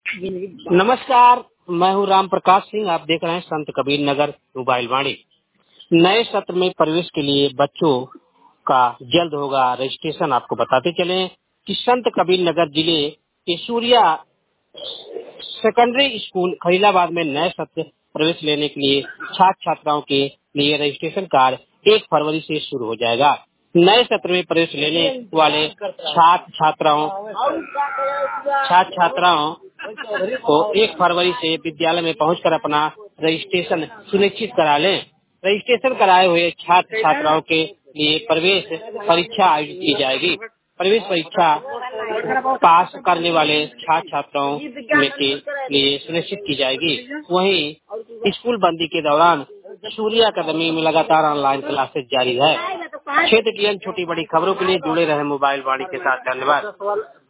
नमस्कार, मैं हूँ राम प्रकाश सिंह। आप देख रहे हैं संत कबीर नगर मोबाइल वाणी। नए सत्र में प्रवेश के लिए बच्चों का जल्द होगा रजिस्ट्रेशन। आपको बताते चले कि संत कबीर नगर जिले के सूर्या सेकेंडरी स्कूल खलीलाबाद में नए सत्र प्रवेश लेने के लिए छात्र छात्राओं के लिए रजिस्ट्रेशन कार्य 1 फरवरी से शुरू हो जाएगा। नए सत्र में प्रवेश लेने वाले छात्र छात्राओं को 1 फरवरी से विद्यालय में पहुंचकर अपना रजिस्ट्रेशन सुनिश्चित करा लें। रजिस्ट्रेशन कराए हुए छात्र छात्राओं के लिए प्रवेश परीक्षा आयोजित की जाएगी। प्रवेश परीक्षा पास करने वाले छात्र छात्राओं के लिए सुनिश्चित की जाएगी। वहीं स्कूल बंदी के दौरान सूर्या अकादमी में लगातार ऑनलाइन क्लासेस जारी है। क्षेत्र की अन्य छोटी बड़ी खबरों के लिए जुड़े रहे मोबाइल वाणी के साथ। धन्यवाद।